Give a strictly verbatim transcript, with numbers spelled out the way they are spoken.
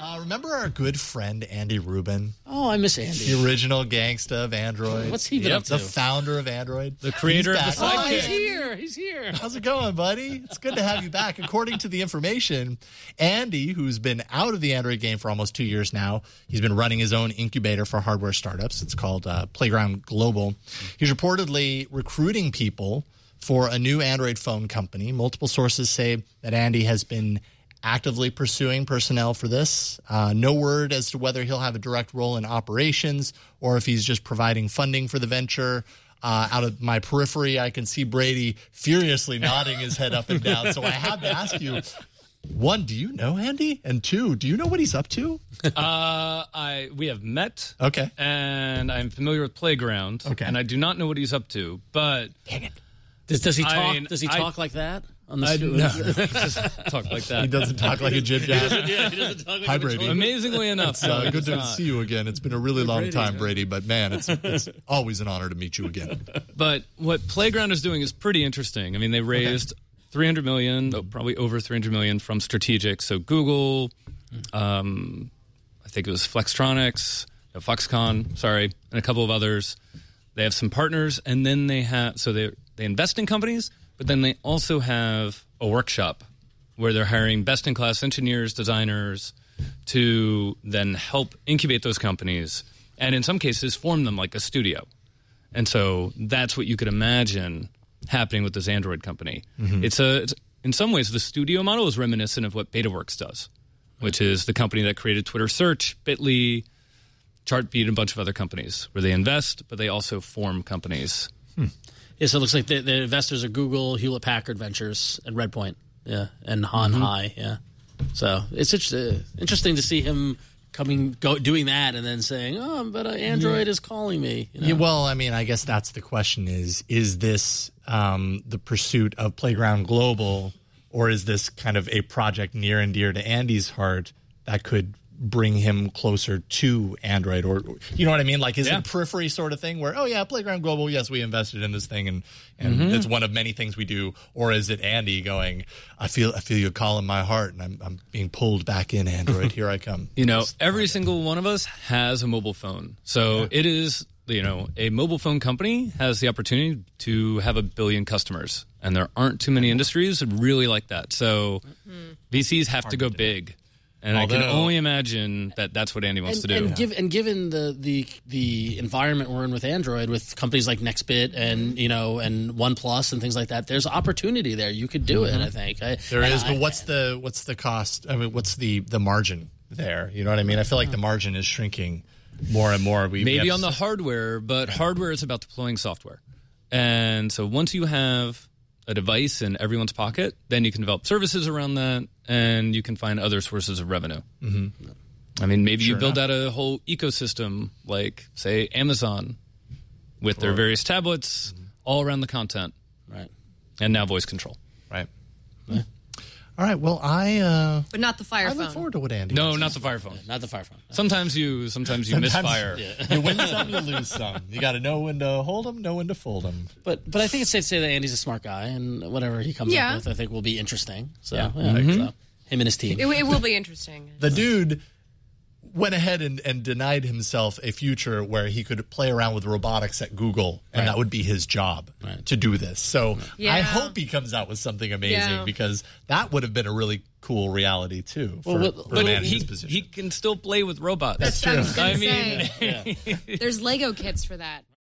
Uh, remember our good friend Andy Rubin? Oh, I miss Andy. The original gangsta of Android. What's he been yep, up to? The founder of Android. The creator of the sidekick. Oh, he's here. He's here. How's it going, buddy? It's good to have you back. According to the information, Andy, who's been out of the Android game for almost two years now, he's been running his own incubator for hardware startups. It's called uh, Playground Global. He's reportedly recruiting people for a new Android phone company. Multiple sources say that Andy has been actively pursuing personnel for this. Uh, no word as to whether he'll have a direct role in operations or if he's just providing funding for the venture. Uh, out of my periphery, I can see Brady furiously nodding his head up and down. So I have to ask you, one, do you know Andy? And two, do you know what he's up to? Uh, I we have met. Okay. And I'm familiar with Playground. Okay. And I do not know what he's up to, but Dang it. Does, does he talk? I mean, does he I- talk like that on the I street? no, just talk like that. He doesn't talk like a Jim Jab. Yeah, he doesn't talk like Hi, a Brady. Amazingly enough, It's uh, no, good it's to not. see you again. It's been a really long Brady, time, yeah. Brady, but man, it's, it's always an honor to meet you again. But what Playground is doing is pretty interesting. I mean, they raised three hundred million dollars, probably over three hundred million dollars from strategic. So Google, um, I think it was Flextronics, no, Foxconn, sorry, and a couple of others. They have some partners, and then they have so they they invest in companies, but then they also have a workshop where they're hiring best-in-class engineers, designers to then help incubate those companies, and in some cases form them like a studio. And so that's what you could imagine happening with this Android company. Mm-hmm. It's a, it's, in some ways, the studio model is reminiscent of what BetaWorks does, which is the company that created Twitter Search, Bitly, Chartbeat, and a bunch of other companies, where they invest, but they also form companies. Hmm. Yeah, so it looks like the, the investors are Google, Hewlett-Packard Ventures, and Redpoint, yeah, and Han Mm-hmm. High, yeah. So it's uh, interesting to see him coming, go, doing that, and then saying, "Oh, but uh, Android is calling me." You know? Yeah, well, I mean, I guess that's the question: is is this um, the pursuit of Playground Global, or is this kind of a project near and dear to Andy's heart that could bring him closer to Android? Or, you know what I mean? Like, is Yeah. it a periphery sort of thing where, oh yeah, Playground Global, yes, we invested in this thing, and and Mm-hmm. it's one of many things we do? Or is it Andy going, I feel I feel your call in my heart, and I'm I'm being pulled back in Android. Here I come. You know, every single one of us has a mobile phone. So Yeah. it is, you know, a mobile phone company has the opportunity to have a billion customers. And there aren't too many industries that really like that. So V Cs have to go big. And I can Although- only imagine that that's what Andy wants and, to do. And, give, and given the, the the environment we're in with Android, with companies like Nextbit and you know and OnePlus and things like that, there's opportunity there. You could do it, I think. I, There and is, I- but what's the what's the cost? I mean, what's the the margin there? You know what I mean? I feel like the margin is shrinking more and more. We we Maybe have on the hardware, but hardware is about deploying software. And so once you have a device in everyone's pocket, then you can develop services around that, and you can find other sources of revenue. Mm-hmm. I mean, maybe Sure you build enough. out a whole ecosystem, like, say, Amazon, with their various tablets all around the content, right. and now voice control. right. All right. Well, I uh, But not the Fire I phone. look forward to what Andy. No, has. not the Fire Phone. Not the Fire Phone. Sometimes you, sometimes you Sometimes- misfire. You win some, you lose some. You got to know when to hold them, know when to fold them. But but I think it's safe to say that Andy's a smart guy, and whatever he comes Yeah. up with, I think will be interesting. So, Yeah. yeah, Mhm. so him and his team. It, it will be interesting. The dude went ahead and, and denied himself a future where he could play around with robotics at Google, and Right. that would be his job Right. to do this. So Yeah. I hope he comes out with something amazing, Yeah. because that would have been a really cool reality too for, Well, for but a man in he, his position. he can still play with robots. That's what I was I gonna mean, say. There's Lego kits for that.